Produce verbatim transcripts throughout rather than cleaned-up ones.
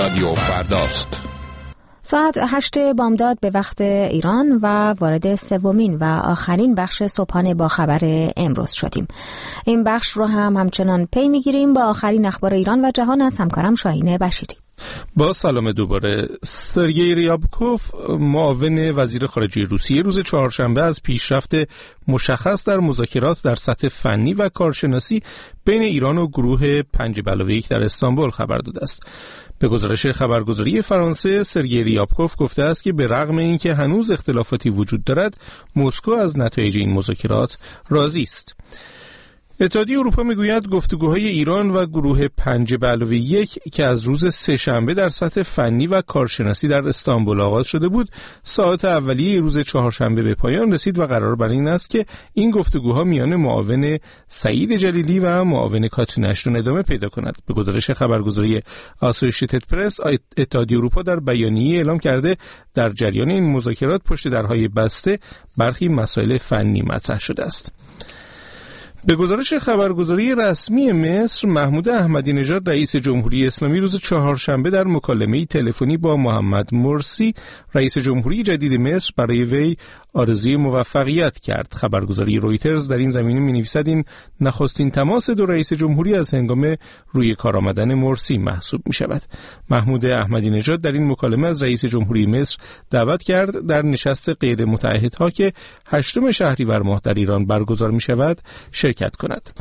رادیو فرداست. ساعت هشت بامداد به وقت ایران و وارد سومین و آخرین بخش صبحانه با خبر امروز شدیم. این بخش رو هم همچنان پی میگیریم با آخرین اخبار ایران و جهان از همکارم شاهین بشیری. با سلام دوباره. سرگئی ریابکوف معاون وزیر خارجه روسیه روز چهارشنبه از پیشرفت مشخص در مذاکرات در سطح فنی و کارشناسی بین ایران و گروه پنج به علاوه یک در استانبول خبر داده است. به گزارش خبرگزاری فرانسه، سرگئی ریابکوف گفته است که به رغم اینکه هنوز اختلافاتی وجود دارد، مسکو از نتایج این مذاکرات راضی است. اتحادیه اروپا میگوید گفتگوهای ایران و گروه پنج به علاوه یک که از روز سه‌شنبه در سطح فنی و کارشناسی در استانبول آغاز شده بود، ساعات اولیه روز چهارشنبه به پایان رسید و قرار بر این است که این گفتگوها میان معاون سعید جلیلی و معاون کاترین اشتون ادامه پیدا کند. به گزارش خبرگزاری آسوشیتد پرس، اتحادیه اروپا در بیانیه اعلام کرده در جریان این مذاکرات پشت درهای بسته برخی مسائل فنی مطرح شده است. به گزارش خبرگزاری رسمی مصر، محمود احمدی نژاد رئیس جمهوری اسلامی روز چهارشنبه در مکالمه‌ای تلفنی با محمد مرسی رئیس جمهوری جدید مصر برای وی آرزوی موفقیت کرد. خبرگزاری رویترز در این زمینه می‌نویسد این نخستین تماس دو رئیس جمهوری از هنگام روی کار آمدن مرسی محسوب می‌شود. محمود احمدی نژاد در این مکالمه از رئیس جمهوری مصر دعوت کرد در نشست غیر متعهدها که هشتم شهریور ماه در ایران برگزار می‌شود شرکت کند.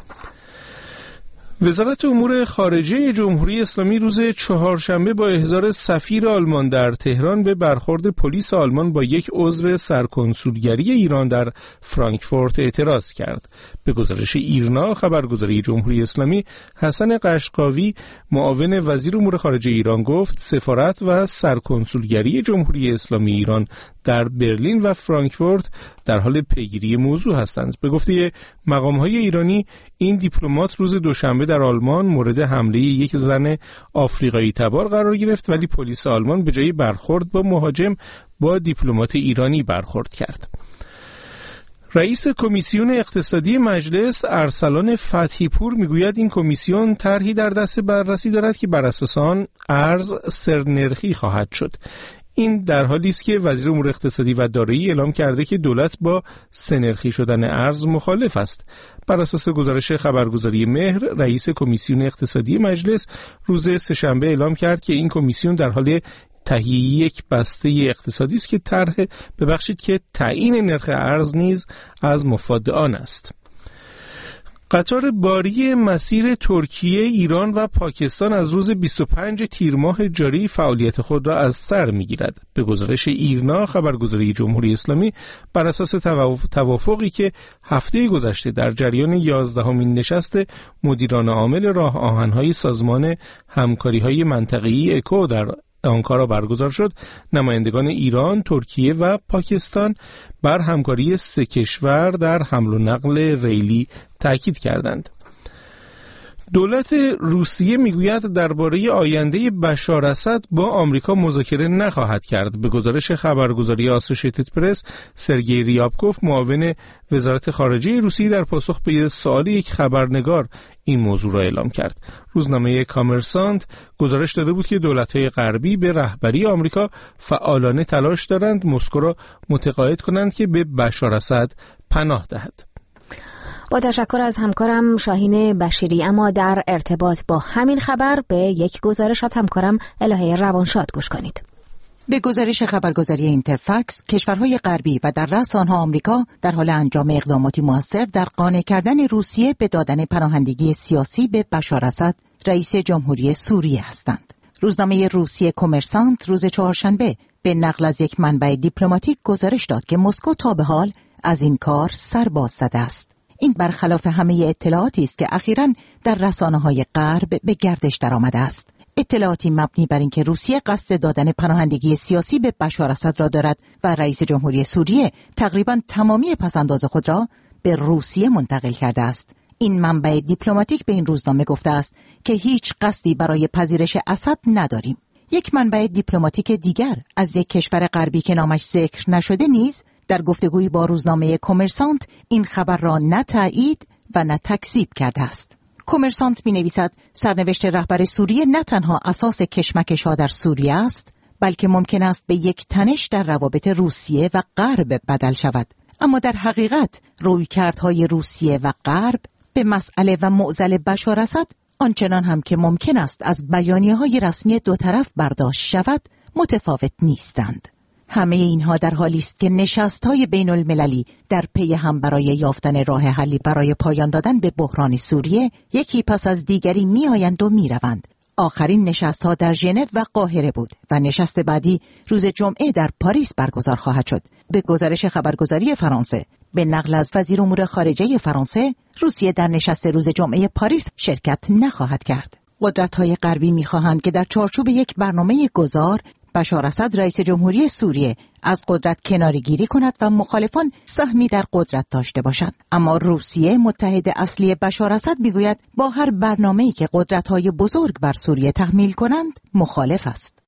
وزارت امور خارجه جمهوری اسلامی روز چهارشنبه با احضار سفیر آلمان در تهران به برخورد پلیس آلمان با یک عضو سرکنسولگری ایران در فرانکفورت اعتراض کرد. به گزارش ایرنا، خبرگزاری جمهوری اسلامی، حسن قشقاوی معاون وزیر امور خارجه ایران گفت سفارت و سرکنسولگری جمهوری اسلامی ایران در برلین و فرانکفورت در حال پیگیری موضوع هستند. به گفته مقام‌های ایرانی، این دیپلمات روز دوشنبه در آلمان مورد حمله یک زن آفریقایی تبار قرار گرفت، ولی پلیس آلمان به جای برخورد با مهاجم با دیپلمات ایرانی برخورد کرد. رئیس کمیسیون اقتصادی مجلس ارسلان فتحی پور میگوید این کمیسیون طرحی در دست بررسی دارد که بر اساس آن ارز سرنرخی خواهد شد. این در حالی است که وزیر امور اقتصادی و دارایی اعلام کرده که دولت با سه‌نرخی شدن ارز مخالف است. بر اساس گزارش خبرگزاری مهر، رئیس کمیسیون اقتصادی مجلس روز سه‌شنبه اعلام کرد که این کمیسیون در حال تهیه یک بسته اقتصادی است که طرح ببخشید که تعیین نرخ ارز نیز از مفاد آن است. قطار باری مسیر ترکیه، ایران و پاکستان از روز بیست و پنج تیر ماه جاری فعالیت خود را از سر می‌گیرد. به گزارش ایرنا، خبرگزاری جمهوری اسلامی، بر اساس توافقی که هفته گذشته در جریان یازدهمین نشست مدیران عامل راه آهن‌های سازمان همکاری‌های منطقه‌ای اکو در آنکارا برگزار شد، نمایندگان ایران، ترکیه و پاکستان بر همکاری سه کشور در حمل و نقل ریلی تاکید کردند. دولت روسیه میگوید درباره آینده بشار اسد با آمریکا مذاکره نخواهد کرد. به گزارش خبرگزاری آسوشیتد پرس، سرگئی ریابکوف معاون وزارت خارجه روسیه در پاسخ به سؤال یک خبرنگار این موضوع را اعلام کرد. روزنامه کامرسانت گزارش داده بود که دولت‌های غربی به رهبری آمریکا فعالانه تلاش دارند مسکو را متقاعد کنند که به بشار اسد پناه دهد. با تشکر از همکارم شاهین بشیری. اما در ارتباط با همین خبر به یک گزارش از همکارم الهه روانشاد گوش کنید. به گزارش خبرگزاری اینترفکس، کشورهای غربی و در رأس آنها آمریکا در حال انجام اقداماتی موثر در قانع کردن روسیه به دادن پناهندگی سیاسی به بشار اسد، رئیس جمهوری سوریه هستند. روزنامه روسیه کامرسانت روز چهارشنبه به نقل از یک منبع دیپلماتیک گزارش داد که مسکو تا به حال از این کار سر باز زده است. این برخلاف همه اطلاعاتی است که اخیراً در رسانه‌های غرب به گردش درآمده است. اطلاعاتی مبنی بر اینکه روسیه قصد دادن پناهندگی سیاسی به بشار اسد را دارد و رئیس جمهوری سوریه تقریباً تمامی پس‌انداز خود را به روسیه منتقل کرده است. این منبع دیپلماتیک به این روزنامه گفته است که هیچ قصدی برای پذیرش اسد نداریم. یک منبع دیپلماتیک دیگر از یک کشور غربی که نامش ذکر نشده نیز در گفتگویی با روزنامه کامرسانت این خبر را نه تایید و نه تکذیب کرده است. کومرسانت می نویسد سرنوشت رهبر سوریه نه تنها اساس کشمکش‌ها در سوریه است، بلکه ممکن است به یک تنش در روابط روسیه و غرب بدل شود. اما در حقیقت رویکردهای روسیه و غرب به مسئله و معضل بشار اسد آنچنان هم که ممکن است از بیانیه‌های رسمی دو طرف برداشت شود متفاوت نیستند. همه اینها در حالی است که نشست‌های بین المللی در پی هم برای یافتن راه حلی برای پایان دادن به بحران سوریه یکی پس از دیگری می‌آیند و می‌روند. آخرین نشست‌ها در ژنو و قاهره بود و نشست بعدی روز جمعه در پاریس برگزار خواهد شد. به گزارش خبرگزاری فرانسه، به نقل از وزیر امور خارجه فرانسه، روسیه در نشست روز جمعه پاریس شرکت نخواهد کرد. قدرت‌های غربی می‌خواهند که در چارچوب یک برنامه گذار بشار اسد رئیس جمهوری سوریه از قدرت کناره‌گیری کند و مخالفان سهمی در قدرت داشته باشند. اما روسیه متحد اصلی بشار اسد میگوید با هر برنامه‌ای که قدرت‌های بزرگ بر سوریه تحمیل کنند مخالف است.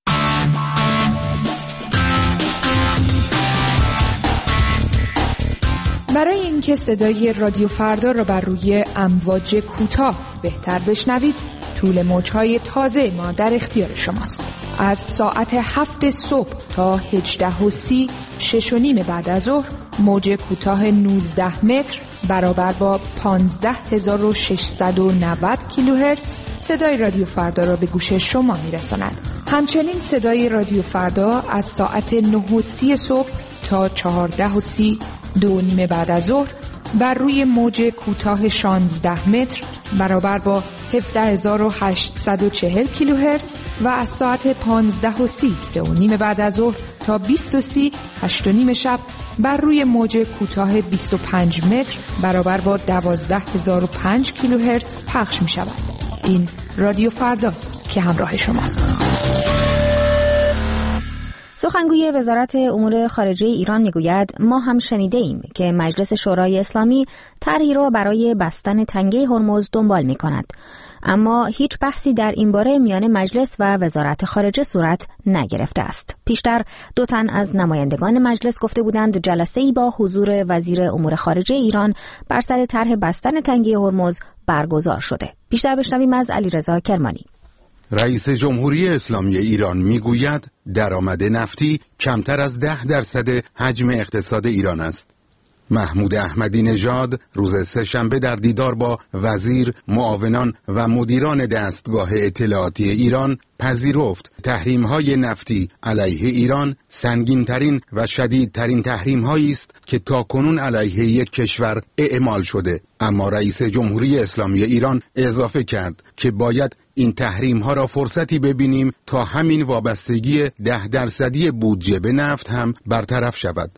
برای اینکه صدای رادیو فردا را بر روی امواج کوتاه بهتر بشنوید، طول موج‌های تازه ما در اختیار شماست. از ساعت هفت صبح تا هجده و سی، شش و نیم بعد از ظهر، موج کوتاه نوزده متر برابر با پانزده هزار و ششصد و نود کیلوهرتز صدای رادیو فردا را به گوش شما میرساند. همچنین صدای رادیو فردا از ساعت نه و سی صبح تا چهارده و سی، دو نیم بعد از ظهر، بر روی موج کوتاه شانزده متر برابر با هفده هزار و هشتصد و چهل کیلوهرتز و از ساعت پانزده و سی، سه و نیم بعد از ظهر تا بیست و سی، هشت و نیم شب بر روی موج کوتاه بیست و پنج متر برابر با دوازده هزار و پنج کیلوهرتز پخش می شود. این رادیو فرداست که همراه شماست. سخنگوی وزارت امور خارجه ایران میگوید ما هم شنیده ایم که مجلس شورای اسلامی طرحی را برای بستن تنگه هرمز دنبال می کند. اما هیچ بحثی در این باره میان مجلس و وزارت خارجه صورت نگرفته است. پیشتر دو تن از نمایندگان مجلس گفته بودند جلسه‌ای با حضور وزیر امور خارجه ایران بر سر طرح بستن تنگه هرمز برگزار شده. بیشتر بشنویم از علیرضا کرمانی. رئیس جمهوری اسلامی ایران میگوید درآمد نفتی کمتر از ده درصد حجم اقتصاد ایران است. محمود احمدی نژاد روز سه‌شنبه در دیدار با وزیر، معاونان و مدیران دستگاه اطلاعاتی ایران پذیرفت تحریم‌های نفتی علیه ایران سنگین‌ترین و شدیدترین تحریم‌هایی است که تاکنون علیه یک کشور اعمال شده. اما رئیس جمهوری اسلامی ایران اضافه کرد که باید این تحریم‌ها را فرصتی ببینیم تا همین وابستگی ده درصدی بودجه به نفت هم برطرف شود.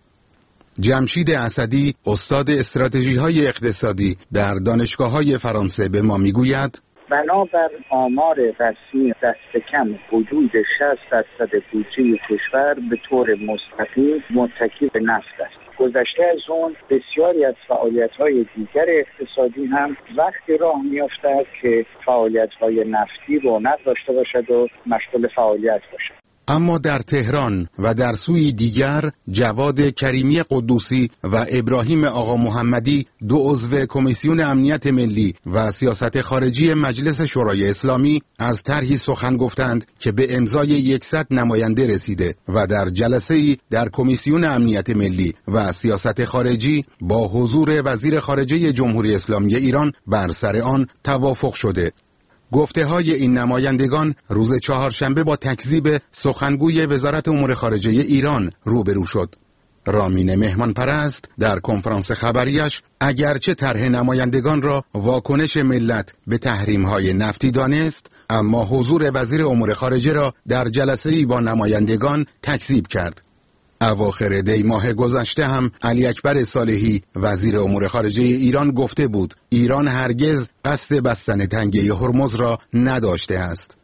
جمشید اسدی، استاد استراتژی‌های اقتصادی در دانشگاه‌های فرانسه به ما میگوید بنابر آمار رسمی دست کم حدود شصت درصد بودجه کشور به طور مستقیم متکی به نفت است. گذشته از اون بسیاری از فعالیت‌های دیگر اقتصادی هم وقتی راه می‌افتد که فعالیت‌های نفتی رونق داشته باشد و مشغول فعالیت باشد. اما در تهران و در سوی دیگر جواد کریمی قدوسی و ابراهیم آقا محمدی، دو عضو کمیسیون امنیت ملی و سیاست خارجی مجلس شورای اسلامی، از طرحی سخن گفتند که به امضای صد نماینده رسیده و در جلسه‌ای در کمیسیون امنیت ملی و سیاست خارجی با حضور وزیر خارجه جمهوری اسلامی ایران بر سر آن توافق شده. گفته های این نمایندگان روز چهارشنبه با تکذیب سخنگوی وزارت امور خارجه ایران روبرو شد. رامین مهمان پرست در کنفرانس خبریش اگرچه طرح نمایندگان را واکنش ملت به تحریم های نفتی دانست، اما حضور وزیر امور خارجه را در جلسه‌ای با نمایندگان تکذیب کرد. اواخر دی ماه گذشته هم علی اکبر صالحی وزیر امور خارجه ایران گفته بود ایران هرگز قصد بستن تنگه هرمز را نداشته است.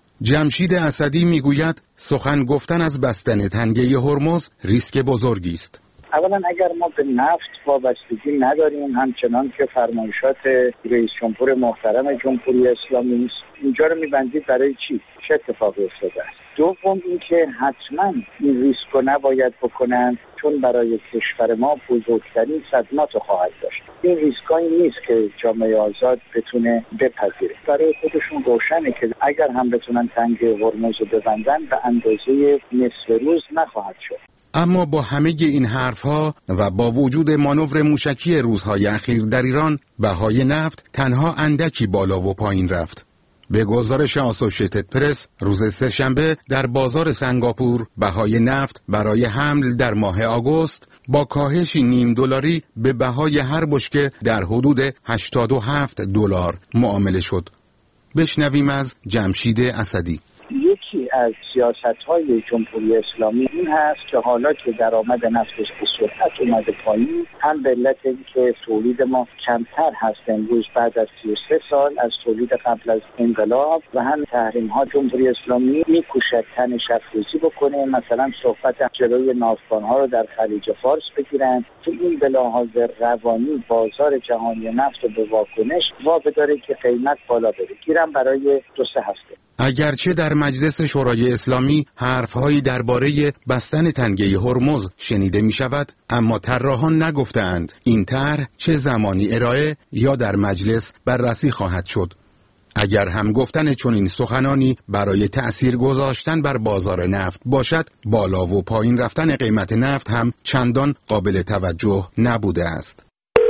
جمشید اسدی میگوید سخن گفتن از بستن تنگه هرمز ریسک بزرگی است. اولا اگر ما به نفت وابستگی نداریم، همچنان که فرمایشات رئیس جمهور محترم جمهوری اسلامی است، اینجا رو میبندید برای چی؟ چه اتفاقی افتاده است؟ دوم اینکه حتما این ریسک رو نباید بکنن، چون برای کشور ما بزرگترین صدمات رو خواهد داشت. این ریسکایی نیست که جامعه آزاد بتونه بپذیره. برای خودشون روشنه که اگر هم بتونن تنگه هرمز رو ببندن به اندازه نصف روز نخواهد شد. اما با همه این حرفها و با وجود مانور موشکی روزهای اخیر در ایران، بهای نفت تنها اندکی بالا و پایین رفت. به گزارش آسوشیتد پرس، روز سه‌شنبه در بازار سنگاپور بهای نفت برای حمل در ماه آگوست با کاهشی نیم دلاری به بهای هر بشکه در حدود هشتاد و هفت دلار معامله شد. بشنویم از جمشید اسدی. یکی از سیاست‌های جمهوری اسلامی این هست که حالا که درآمد نفتش به سرعت اومده پایین، هم به علت اینکه تولید ما کمتر هست امروز بعد از سی و سه سال از تولید قبل از انقلاب، و هم تحریم‌ها، جمهوری اسلامی می‌کوشد تنش افروزی بکنه، مثلا صحبت جلوی ناوگان‌ها رو در خلیج فارس بگیرن که این به لحاظ روانی بازار جهانی نفت رو به واکنش وابداره که قیمت بالا بره. گیرم برای دو سه هفته. اگرچه در مجلس شورای اسلامی حرفهایی درباره بستن تنگه هرمز شنیده می شود، اما طراحان نگفتند این طرح چه زمانی ارائه یا در مجلس بررسی خواهد شد. اگر هم گفتن چنین سخنانی برای تأثیر گذاشتن بر بازار نفت باشد، بالا و پایین رفتن قیمت نفت هم چندان قابل توجه نبوده است.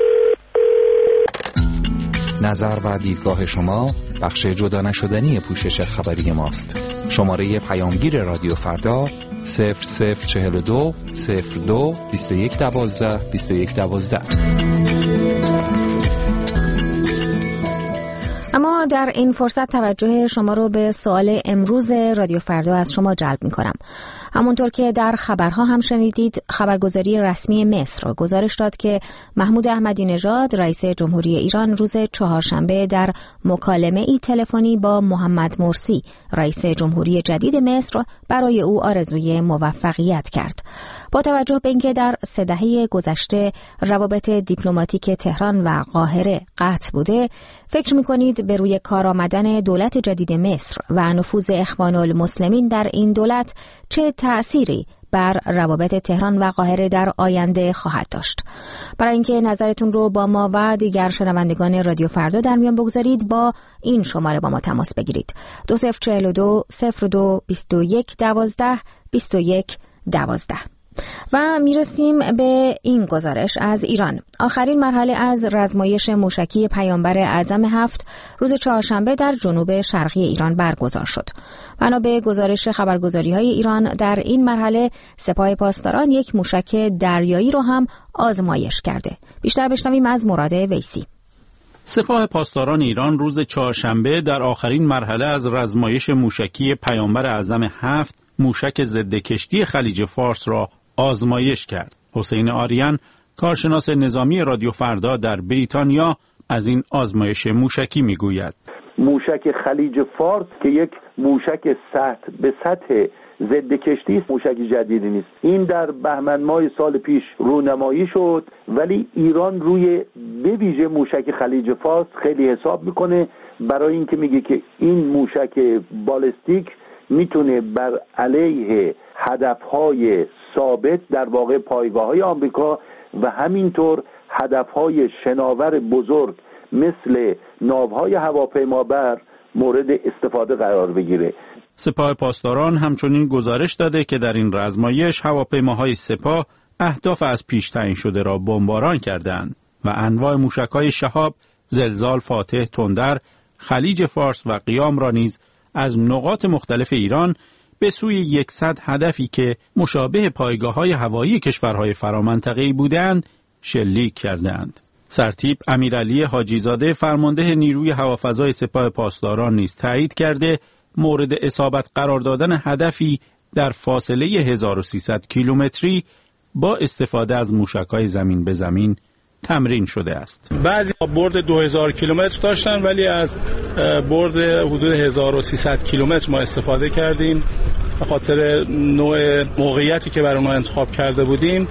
نظر و دیدگاه شما بخش جدا نشدنی پوشش خبری ماست. شماره پیامگیر رادیو فردا صفر صفر چهل و دو صفر دو بیست و یک دوازده بیست و یک دوازده. اما در این فرصت توجه شما رو به سوال امروز رادیو فردا از شما جلب می کنم. همونطور که در خبرها هم شنیدید، خبرگزاری رسمی مصر گزارش داد که محمود احمدی نژاد رئیس جمهوری ایران روز چهارشنبه در مکالمه ای تلفنی با محمد مرسی رئیس جمهوری جدید مصر برای او آرزوی موفقیت کرد. با توجه به اینکه در سه دهه گذشته روابط دیپلماتیک تهران و قاهره قطع بوده، فکر می‌کنید به روی کار آمدن دولت جدید مصر و نفوذ اخوان المسلمین در این دولت چه تأثیری بر روابط تهران و قاهره در آینده خواهد داشت؟ برای اینکه نظرتون رو با ما و دیگر شنوندگان رادیو فردا در میان بگذارید، با این شماره با ما تماس بگیرید: دو صفر چهل و دو صفر دو بیست و یک دوازده بیست و یک دوازده. و میرسیم به این گزارش از ایران. آخرین مرحله از رزمایش موشکی پیامبر اعظم هفت روز چهارشنبه در جنوب شرقی ایران برگزار شد. بنا به گزارش خبرگزاری‌های ایران، در این مرحله سپاه پاسداران یک موشک دریایی رو هم آزمایش کرده. بیشتر بشنویم از مراد ویسی. سپاه پاسداران ایران روز چهارشنبه در آخرین مرحله از رزمایش موشکی پیامبر اعظم هفت موشک ضد کشتی خلیج فارس را آزمایش کرد. حسین آریان، کارشناس نظامی رادیو فردا در بریتانیا، از این آزمایش موشکی میگوید. موشک خلیج فارس که یک موشک سطح به سطح ضد کشتی است، موشک جدیدی نیست. این در بهمن ماه سال پیش رونمایی شد، ولی ایران روی به ویژه موشک خلیج فارس خیلی حساب میکنه، برای اینکه میگه که این موشک بالستیک میتونه بر علیه هدفهای ثابت در واقع پایگاه‌های آمریکا و همینطور هدفهای شناور بزرگ مثل ناوهای هواپیمابر مورد استفاده قرار بگیره. سپاه پاسداران همچنین گزارش داده که در این رزمایش هواپیماهای سپاه اهداف از پیش تعیین شده را بمباران کردند و انواع موشک‌های شهاب، زلزال، فاتح، تندر، خلیج فارس و قیام را نیز از نقاط مختلف ایران به سوی صد هدفی که مشابه پایگاه‌های هوایی کشورهای فرامنطقه‌ای بودند شلیک کردند. سرتیپ امیرعلی حاجیزاده فرمانده نیروی هوافضای سپاه پاسداران نیز تایید کرده مورد اصابت قرار دادن هدفی در فاصله هزار و سیصد کیلومتری با استفاده از موشک‌های زمین به زمین تمرین شده است. بعضی برد دو هزار کیلومتر داشتن، ولی از برد حدود هزار و سیصد کیلومتر ما استفاده کردیم به خاطر نوع موقعیتی که برای ما انتخاب کرده بودیم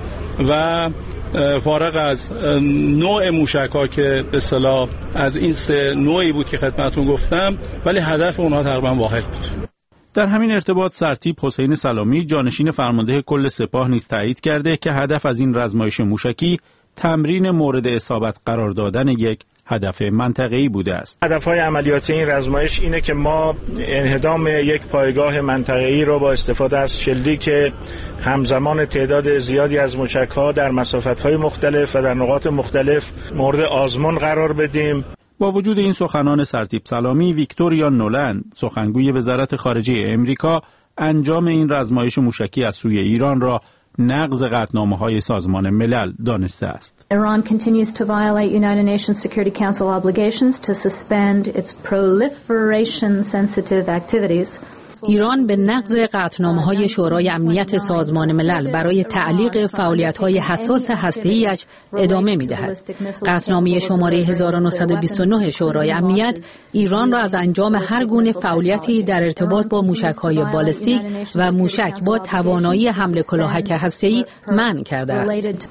و فارغ از نوع موشک‌ها که به اصطلاح از این سه نوعی بود که خدمتتون گفتم، ولی هدف اونها تقریبا واحد بود. در همین ارتباط سرتیپ حسین سلامی جانشین فرمانده کل سپاه نیز تایید کرده که هدف از این رزمایش موشکی تمرین مورد اصابت قرار دادن یک هدف منطقه‌ای بوده است. هدف‌های عملیاتی این رزمایش اینه که ما انهدام یک پایگاه منطقه‌ای را با استفاده از شلیک همزمان تعداد زیادی از موشک‌ها در مسافت‌های مختلف و در نقاط مختلف مورد آزمون قرار بدیم. با وجود این سخنان سرتیپ سلامی، ویکتوریا نولند، سخنگوی وزارت خارجه امریکا، انجام این رزمایش موشکی از سوی ایران را نقض قطعنامه‌های سازمان ملل دانسته است. Iran continues to violate United Nations Security Council obligations to suspend its proliferation sensitive activities. ایران به نقض قطعنامه‌های شورای امنیت سازمان ملل برای تعلیق فعالیت‌های حساس هسته‌ای‌اش ادامه می‌دهد. قطعنامه شماره هزار و نهصد و بیست و نه شورای امنیت ایران را از انجام هر گونه فعالیتی در ارتباط با موشک‌های بالستیک و موشک با توانایی حمل کلاهک هسته‌ای منع کرده است.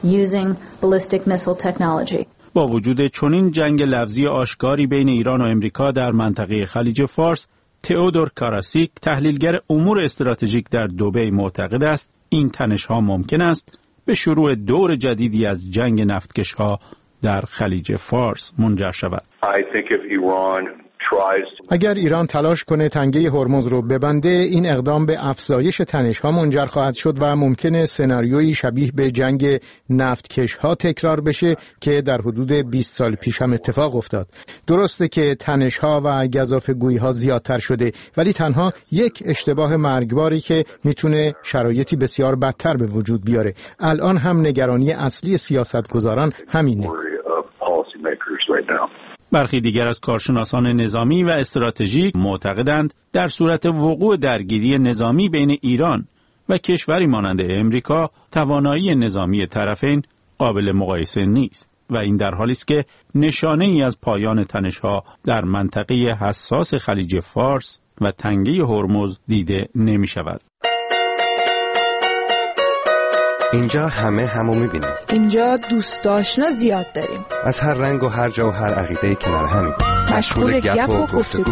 با وجود چنین جنگ لفظی آشکاری بین ایران و امریکا در منطقه خلیج فارس، تئودور کاراسیک، تحلیلگر امور استراتژیک در دبی، معتقد است این تنش‌ها ممکن است به شروع دور جدیدی از جنگ نفتکش‌ها در خلیج فارس منجر شود. اگر ایران تلاش کنه تنگه هرمز رو ببنده، این اقدام به افزایش تنش‌ها منجر خواهد شد و ممکنه سناریویی شبیه به جنگ نفتکش‌ها تکرار بشه که در حدود بیست سال پیش هم اتفاق افتاد. درسته که تنش‌ها و گزافه‌گویی‌ها زیادتر شده، ولی تنها یک اشتباه مرگباری که میتونه شرایطی بسیار بدتر به وجود بیاره. الان هم نگرانی اصلی سیاستگزاران همینه. برخی دیگر از کارشناسان نظامی و استراتژیک معتقدند در صورت وقوع درگیری نظامی بین ایران و کشوری مانند امریکا، توانایی نظامی طرفین قابل مقایسه نیست و این در حالی است که نشانه ای از پایان تنش‌ها در منطقه حساس خلیج فارس و تنگه هرمز دیده نمی شود. اینجا همه همو میبینیم. اینجا دوست آشنا زیاد داریم. از هر رنگ و هر جا و هر عقیده کنار همیم. مشغول گپ و گفتگو.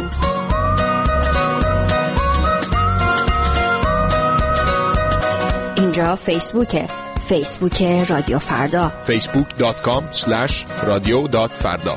اینجا فیسبوکه. فیسبوک رادیو فردا. فیسبوک دات کام اسلش رادیو دات فردا.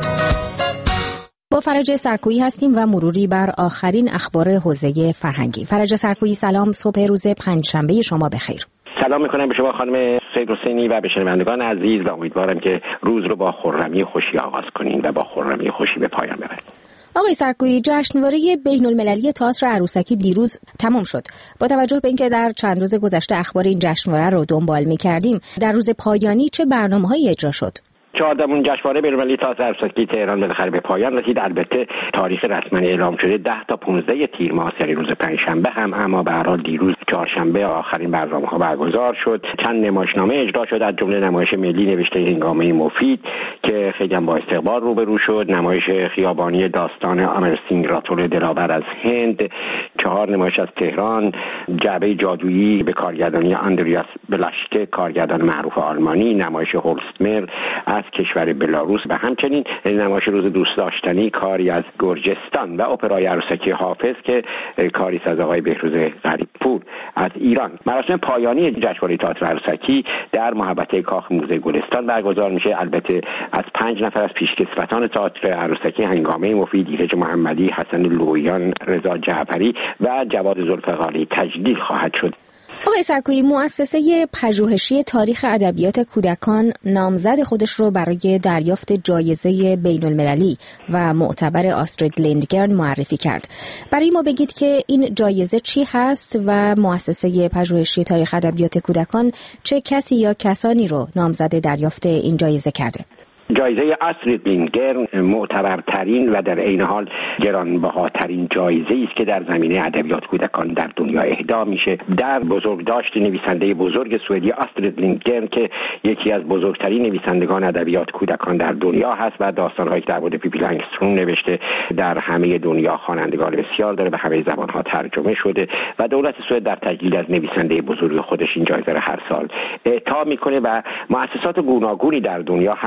با فرج سرکویی هستیم و مروری بر آخرین اخبار حوزه فرهنگی. فرج سرکویی، سلام، صبح روز پنجشنبه شما بخیر. سلام میکنم به شما خانم سید حسینی و به شنوندگان عزیز و امیدوارم که روز رو با خرمی خوشی آغاز کنین و با خرمی خوشی به پایان ببرید. آقای سرکویی، جشنواره بین المللی تئاتر عروسکی دیروز تمام شد. با توجه به اینکه در چند روز گذشته اخبار این جشنواره رو دنبال می‌کردیم، در روز پایانی چه برنامه‌هایی اجرا شد؟ چهاردهمین جشنواره بین‌المللی تئاتر عروسکی تهران بالاخره به پایان رسید. البته تاریخ رسمی اعلام شده ده تا پانزده تیر ماه یعنی روز پنجشنبه هم، اما به هر حال دیروز چهارشنبه آخرین برنامه‌ها برگزار شد. چند نمایشنامه اجرا شد، از جمله نمایش ملی نوشته هنگامه مفید که خیلی هم با استقبال روبرو شد، نمایش خیابانی داستان آمرسینگ راتول دلاور از هند، چهار نمایش از تهران، جعبه جادویی به کارگردانی آندریاس بلاشکه کارگردان معروف آلمانی، نمایش هولستمر از کشور بلاروس و همچنین نمایش روز دوست داشتنی کاری از گرجستان و اپرای عروسکی حافظ که کاری از آقای بهروز غریب‌پور از ایران. مراسم پایانی جشنواره تئاتر عروسکی در محوطه کاخ موزه گلستان برگزار میشه. البته از پنج نفر از پیشکسوتان تئاتر عروسکی هنگامه مفید، ایرج محمدی، حسن لویان، رضا جعفری و جواد ذوالفقاری تجلیل خواهد شد. آقای سرکویی، مؤسسه پژوهشی تاریخ ادبیات کودکان نامزد خودش رو برای دریافت جایزه بین‌المللی و معتبر آسترید لیندگرن معرفی کرد. برای ما بگید که این جایزه چی هست و مؤسسه پژوهشی تاریخ ادبیات کودکان چه کسی یا کسانی رو نامزد دریافت این جایزه کرده؟ جایزه آسترید لیندگرن معتبرترین و در عین حال گرانبهاترین جایزه است که در زمینه ادبیات کودکان در دنیا اهدا میشه. در بزرگداشت نویسنده بزرگ سوئدی آسترید لیندگرن که یکی از بزرگترین نویسندگان ادبیات کودکان در دنیا هست و داستان‌هایی که در مورد پیپی لنگسترون نوشته در همه دنیا خوانندگان بسیار داره، به همه زبان‌ها ترجمه شده و دولت سوئد در تجلیل از نویسنده بزرگ خودش این جایزه را هر سال اعطا میکنه و مؤسسات گوناگونی در دنیا حق دارن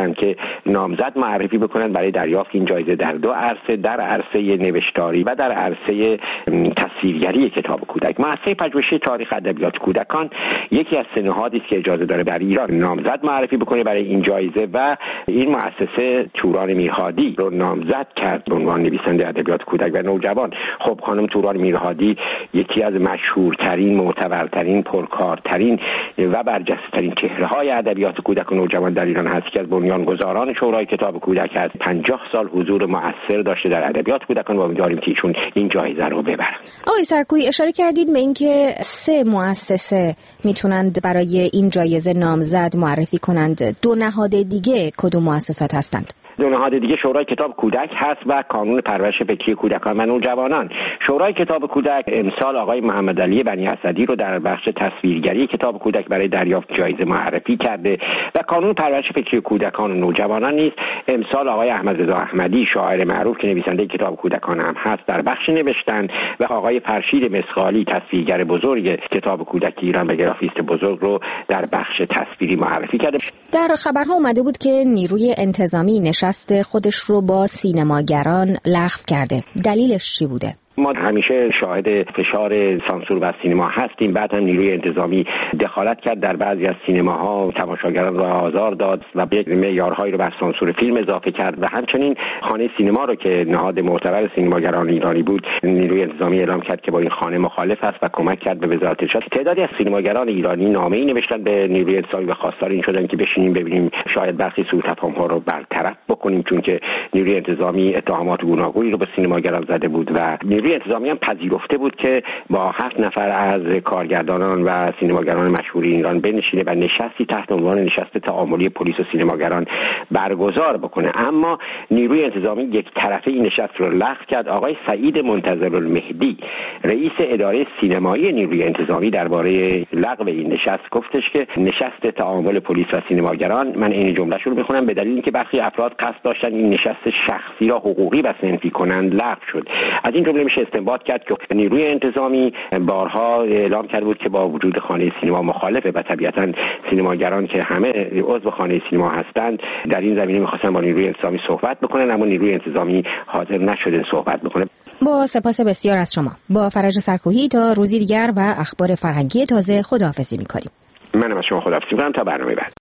کردند که نامزد معرفی بکنند برای دریافت این جایزه در دو عرصه، در عرصه نوشتاری و در عرصه تصویرگری کتاب کودک. مؤسسه پژوهش تاریخ ادبیات کودکان یکی از سه نهادی است که اجازه داره در ایران نامزد معرفی بکنه برای این جایزه و این مؤسسه توران میرهادی رو نامزد کرد به عنوان نویسنده ادبیات کودک و نوجوان. خب خانم توران میرهادی یکی از مشهورترین، معتبرترین، پرکارترین و برجسته‌ترین چهره‌های ادبیات کودک و نوجوان در ایران هست که از بنیانگذاران شورای کتاب کودک است. پنجاه سال حضور مؤثر داشته در ادبیات کودکان و امیدواریم که ایشون این جایزه رو ببرن. آقای سرکویی اشاره کردید به اینکه سه مؤسسه میتونند برای این جایزه نامزد معرفی کنند. دو نهاد دیگه کدوم مؤسسات هستند؟ دو نهاد دیگه شورای کتاب کودک هست و کانون پرورش فکری کودکان و نوجوانان. شورای کتاب کودک امسال آقای محمد علی بنی اسدی رو در بخش تصویرگری کتاب کودک برای دریافت جایزه معرفی کرده و کانون پرورش فکری کودکان و نوجوانان نیز امسال آقای احمدرضا احمدی، شاعر معروف که نویسنده کتاب کودکان هم هست، در بخش نوشتن و آقای فرشید مسخالی، تصویرگر بزرگ کتاب کودک ایران و گرافیست بزرگ رو در بخش تصویری معرفی کرده. در خبرها اومده بود که نیروی انتظامی نشست خودش رو با سینماگران لغو کرده. دلیلش چی بوده؟ ما همیشه شاهد فشار سانسور بر سینما هستیم. بعد هم نیروی انتظامی دخالت کرد در بعضی از سینماها، تماشاگران را آزار داد و به معیارهایی رو بر سانسور فیلم اضافه کرد و همچنین خانه سینما رو که نهاد معتبر سینماگران ایرانی بود، نیروی انتظامی اعلام کرد که با این خانه مخالف است و کمک کرد به وزارت ارشاد. تعدادی از سینماگران ایرانی نامه‌ای نوشتن به نیروی انتظامی و خواستار این شدن که بشینیم ببینیم شاید برخی سوءتفاهم‌ها رو برطرف بکنیم، چون که نیروی انتظامی اتهامات گوناگونی رو به سینماگران زده بود و نیروی انتظامی هم پذیرفته بود که با هفت نفر از کارگردانان و سینماگران مشهور ایران بنشینه و نشستی تحت عنوان نشست تعاملی پلیس و سینماگران برگزار بکنه. اما نیروی انتظامی یک طرفه این نشست رو لغو کرد. آقای سعید منتظرالمهدی، رئیس اداره سینمایی نیروی انتظامی، درباره لغو این نشست گفتش که نشست تعامل پلیس و سینماگران، من این جمله‌ش رو میخونم، به دلیل اینکه برخی افراد قصد داشتن این نشست شخصی را حقوقی و صنفی کنند لغو شد. از این جمله میشه استنباط کرد که نیروی انتظامی بارها اعلام کرده بود که با وجود خانه سینما مخالفه و طبیعتاً سینماگران که همه عضو خانه سینما هستند در این زمینه می‌خواستن با نیروی انتظامی صحبت بکنن، اما نیروی انتظامی حاضر نشده صحبت بکنه. با سپاس بسیار از شما. با فرج سرکویی تا روزی دیگر و اخبار فرهنگی تازه خداحافظی می‌کنیم. منم از شما خداحافظی می‌کنم تا برنامه بعد.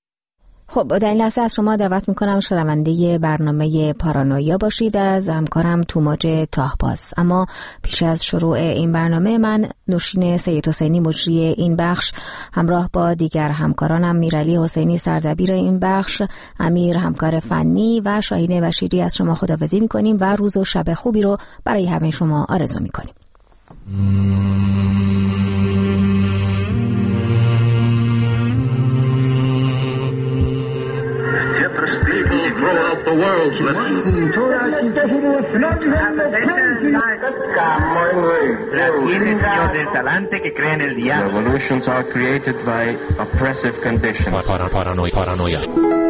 خب در این لحظه از شما دعوت میکنم شنونده برنامه پارانویا باشید از همکارم توماج تاهباز. اما پیش از شروع این برنامه من نوشین سید حسینی مجری این بخش همراه با دیگر همکارانم میرعلی حسینی سردبیر این بخش، امیر همکار فنی و شاهین بشیری از شما خداحافظی میکنیم و روز و شب خوبی رو برای همه شما آرزو میکنیم. Throughout the world's Revolutions are created by oppressive conditions. Paranoia. Paranoia.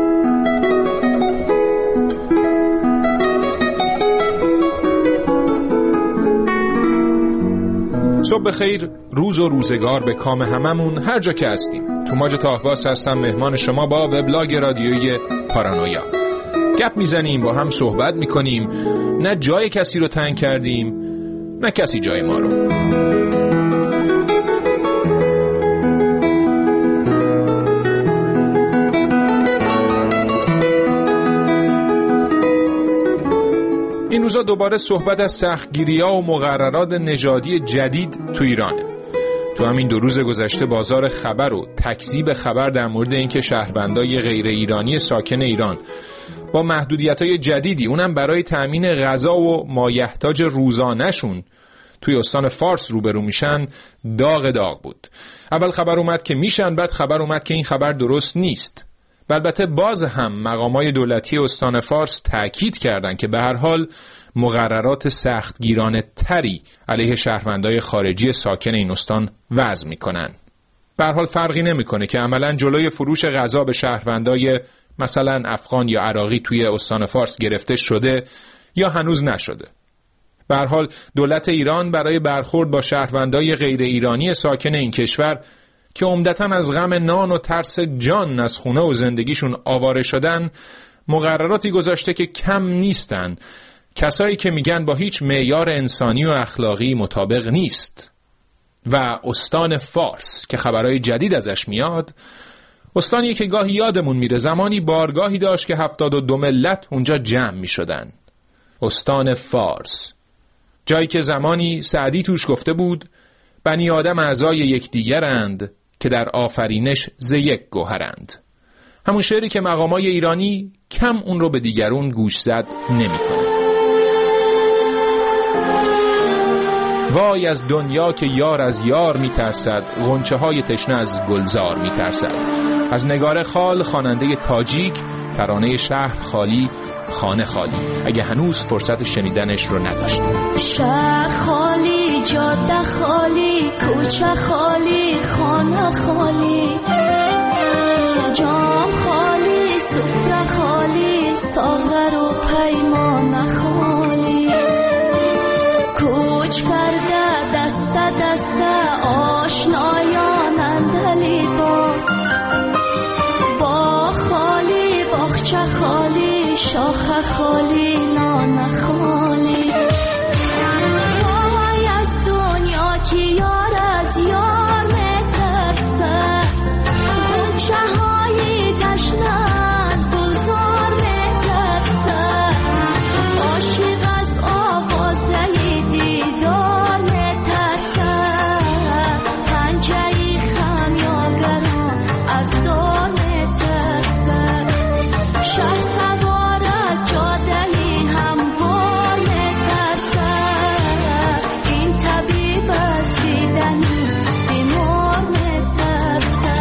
صبح بخیر، روز و روزگار به کام هممون هر جا که هستیم. توماج تاهباز هستم، مهمان شما با وبلاگ رادیویی پارانویا. گپ میزنیم، با هم صحبت میکنیم، نه جای کسی رو تنگ کردیم نه کسی جای ما رو. این روزا دوباره صحبت از سختگیری‌ها و مقررات نژادی جدید تو ایرانه. تو همین دو روز گذشته بازار خبر و تکذیب خبر در مورد اینکه شهروندای غیر ایرانی ساکن ایران با محدودیت‌های جدیدی، اونم برای تأمین غذا و مایحتاج روزانه‌شون توی استان فارس روبرو میشن، داغ داغ بود. اول خبر اومد که میشن، بعد خبر اومد که این خبر درست نیست. و البته باز هم مقامات دولتی استان فارس تأکید کردن که به هر حال مقررات سختگیرانه تری علیه شهروندای خارجی ساکن این استان وضع میکنن. به هر حال فرقی نمیکنه که عملاً جلوی فروش غذا به شهروندای مثلا افغان یا عراقی توی استان فارس گرفته شده یا هنوز نشده. به هر حال دولت ایران برای برخورد با شهروندای غیر ایرانی ساکن این کشور که عمدتاً از غم نان و ترس جان از خونه و زندگیشون آواره شدن، مقرراتی گذاشته که کم نیستن، کسایی که میگن با هیچ معیار انسانی و اخلاقی مطابق نیست. و استان فارس که خبرهای جدید ازش میاد، استانیه که گاهی یادمون میره زمانی بارگاهی داشت که هفتاد و دو ملت اونجا جمع میشدن. استان فارس، جایی که زمانی سعدی توش گفته بود بنی آدم اعضای یکدیگرند که در آفرینش ز یک گوهرند. همون شعری که مقامای ایرانی کم اون رو به دیگرون گوش زد نمی‌کنه. وای از دنیا که یار از یار میترسد، غنچه های تشنه از گلزار میترسد. از نگار خال خواننده تاجیک، ترانه شهر خالی خانه خالی. اگه هنوز فرصت شنیدنش رو نداشتید. شهر خالی، جاده خالی، کوچه خالی، خانه خالی، جام خالی، سفره خالی، ساغر و پیمان خالی. کوچ کرده دست دست آشنایان اندلی با با خالی، باغچه خالی، شاخه خالی، نان خالی. وای از دنیا که یار از یار میترسه، غنچه های تشنه از گلزار میترسه. عاشق از آوازه دیدار میترسه، پنجه خمیازگران از دار میترسه. شه سوار از جاده هموار میترسه، این طبیب از دیدن بیمار میترسه.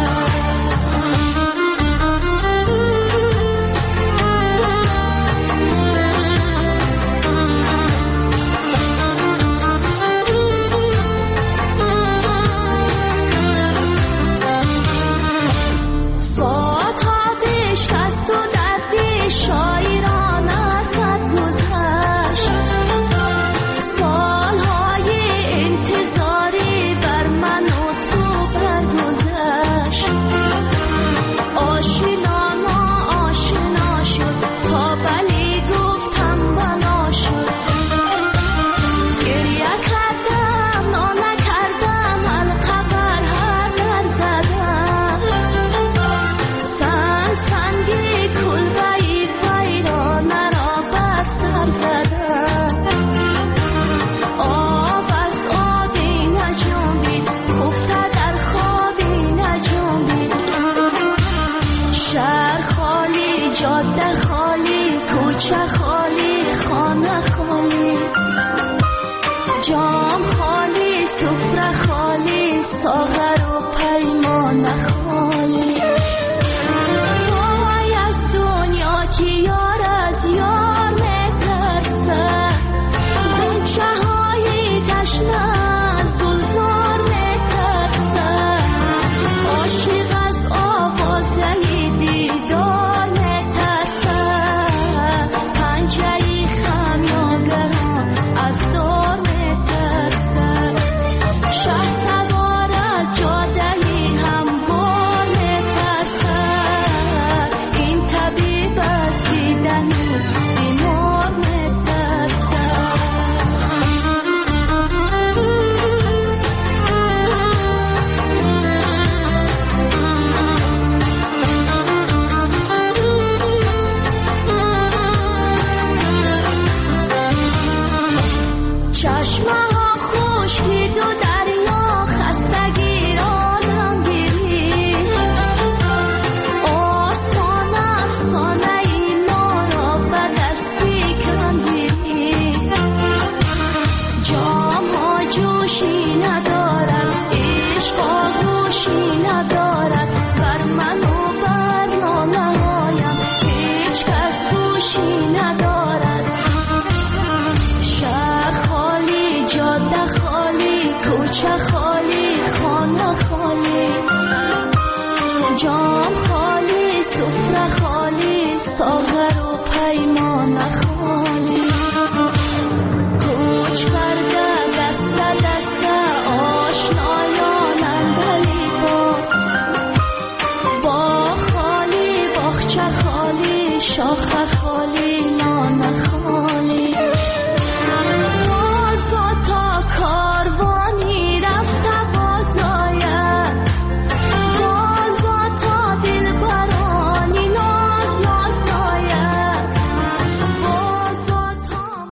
ساعت ها بشکست و دردی شاعران ازت گذشت، سالهای انتظاری بر من و تو برگذشت. آشنا ناآشنا شد تا بلی گفتم بنا شد. گریه کردم ناله کردم، حلقه بر هر در زدم. سنگ سنگی کلبه‌ای ویرانه را بر سر زدم. آب از آبی نجنبید، خفته در خوابی نجنبید. شهر خالی، جاده خالی، کوچه خالی، خانه خالی، جام خالی، سفره خالی، ساغر و پیمان خالی. وای از دنیا که یار از یار میترسه، غنچه های تشنه از گلزار میترسه. عاشق از آوازه دیدار میترسه، پنجه خمیازگران از دار میترسه. شه سوار از جاده هموار میترسه، این طبیب از دیدن بیمار میترسه. چشمه ها خشکید و دریا خستگی را نمگیری. آسمان افسانه ای ما را به دستی کمگیری. جام ها جوشی ندارد، عشق آغوشی ندارد. بر من و بر ناله هایم هیچ کس گوشی ندارد. شهر خالی، جاده خالی، کوچه خالی،